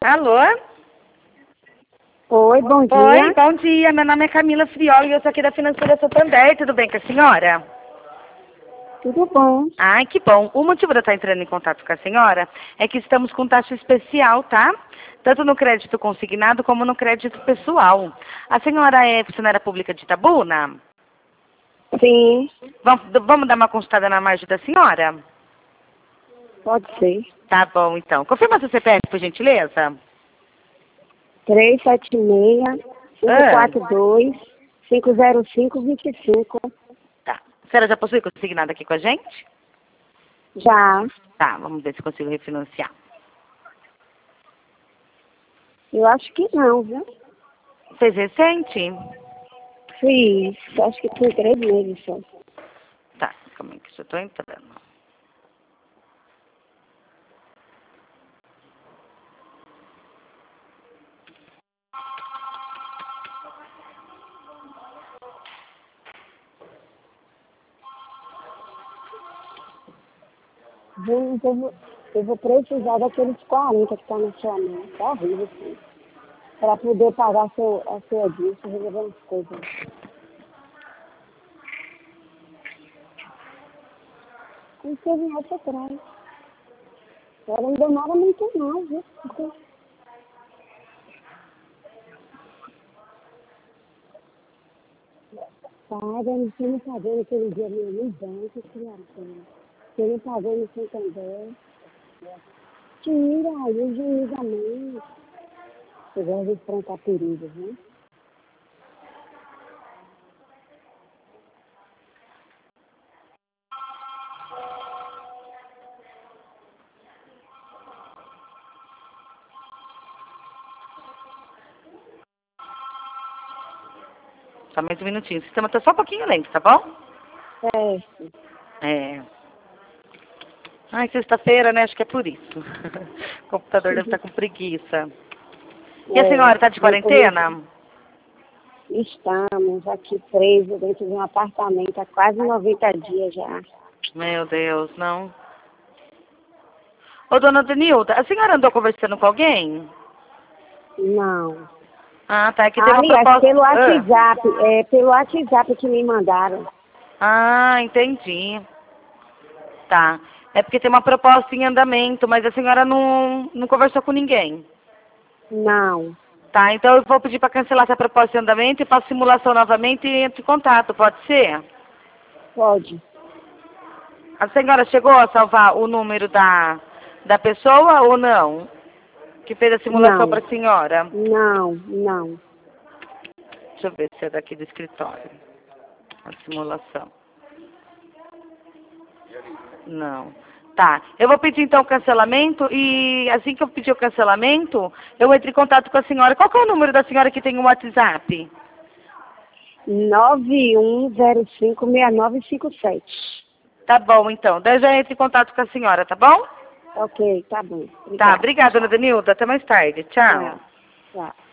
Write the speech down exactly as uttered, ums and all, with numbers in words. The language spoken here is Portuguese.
Alô? Oi, bom dia. Oi, bom dia. Meu nome é Camila Frioli e eu sou aqui da Financeira Santander. Tudo bem com a senhora? Tudo bom. Ai, que bom. O motivo de eu estar entrando em contato com a senhora é que estamos com taxa especial, tá? Tanto no crédito consignado como no crédito pessoal. A senhora é funcionária pública de Itabuna? Sim, Vamos, vamos dar uma consultada na margem da senhora? pode ser. Tá bom, então. Confirma seu C P F, por gentileza. três sete seis, cinco quatro dois, cinco zero cinco, dois cinco. Tá. A senhora já possui consignado aqui com a gente? Já. Tá, vamos ver se consigo refinanciar. Eu acho que não, viu? Fez recente? Fiz. Acho que tem três meses só. Tá, como é que eu tô entrando? Gente, eu vou, eu vou precisar daqueles quarenta que tá na sua mão. Tá horrível, assim. Pra poder pagar seu, a sua dívida, resolver umas coisas. Como você viesse atrás. Agora não demora muito não, viu? Porque paga, você não pagou naquele dia meu no banco, criatura. Você não pagou no Santander. Tira aí o juiz da mãe. Você gosta de enfrentar perigos, né? Só mais um minutinho. O sistema tá só um pouquinho lento, tá bom? Certo. É. Ai, sexta-feira, né? Acho que é por isso. O computador deve estar com preguiça. E a É, senhora tá de bem quarentena? estamos aqui presos dentro de um apartamento há quase noventa dias já. Meu Deus, não. Ô, dona Denilda, a senhora andou conversando com alguém? Não. Ah, tá. É que tem uma Aliás, proposta... pelo Ah. WhatsApp, é pelo WhatsApp que me mandaram. Ah, entendi. Tá. É porque tem uma proposta em andamento, mas a senhora não, não conversou com ninguém. Não. Tá, então eu vou pedir para cancelar essa proposta em andamento e faço simulação novamente e entro em contato, pode ser? Pode. A senhora chegou a salvar o número da, da pessoa ou não? Que fez a simulação Não. para a senhora? Não, não. Deixa eu ver se é daqui do escritório. A simulação. Não. Tá. Eu vou pedir então o cancelamento e assim que eu pedir o cancelamento, eu entro em contato com a senhora. Qual que é o número da senhora que tem o WhatsApp? nove um zero cinco, seis nove cinco sete. Tá bom, então. Daí eu já entro em contato com a senhora, tá bom? Ok, tá bom. Tá, Obrigada. obrigada, dona Denilda. Até mais tarde. Tchau. Tchau. Tchau.